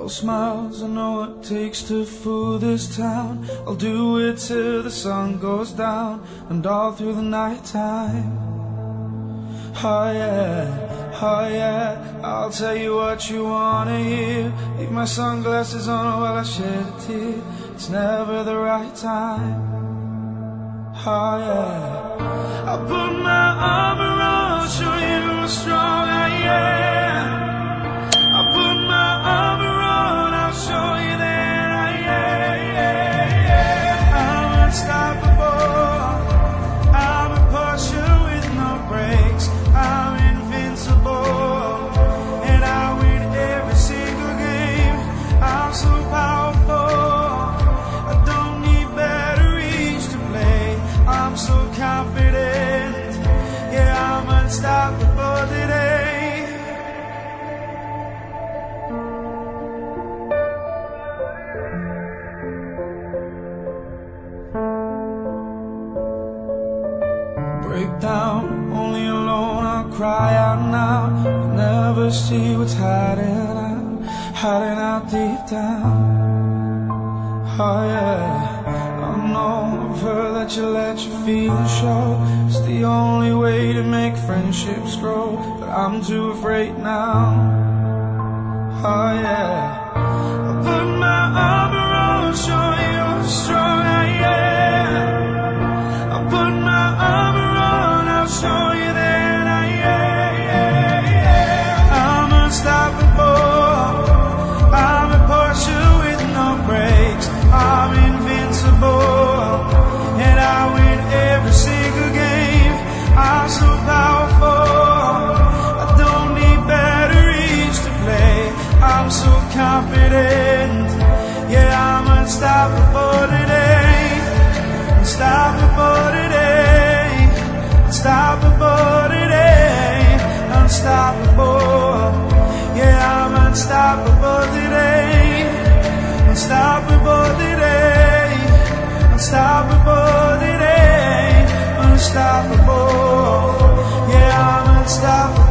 All smiles, I know what it takes to fool this town. I'll do it till the sun goes down and all through the night time. Oh yeah, oh yeah, I'll tell you what you wanna hear. Leave my sunglasses on while I shed a tear. It's never the right time. Oh yeah, I'll put my armor on, show you how strong I am. I'll put my armor on, I'll show you that I am. I'm unstoppable, I'm a Porsche with no brakes. I'm invincible, and I win every single game. I'm so powerful, I don't need batteries to play. I'm so confident, yeah, I'm unstoppable today. Break down, only alone I'll cry out now. You'll never see what's hiding out deep down. Oh yeah, I know, I've heard that you let your feelings show. It's the only way to make friendships grow, but I'm too afraid now. Oh yeah, I'll put my armor on, show you how strong I am. I'll put my armor on, I'll show you that I am. I'm unstoppable, I'm a Porsche with no brakes. I'm invincible, and I win every single game. I'm so powerful, I don't need batteries to play. I'm so confident, yeah, I'm unstoppable today. Unstoppable today, unstoppable today, unstoppable, yeah, I'm unstoppable today. Unstoppable today, unstoppable today, unstoppable, yeah, I'm unstoppable.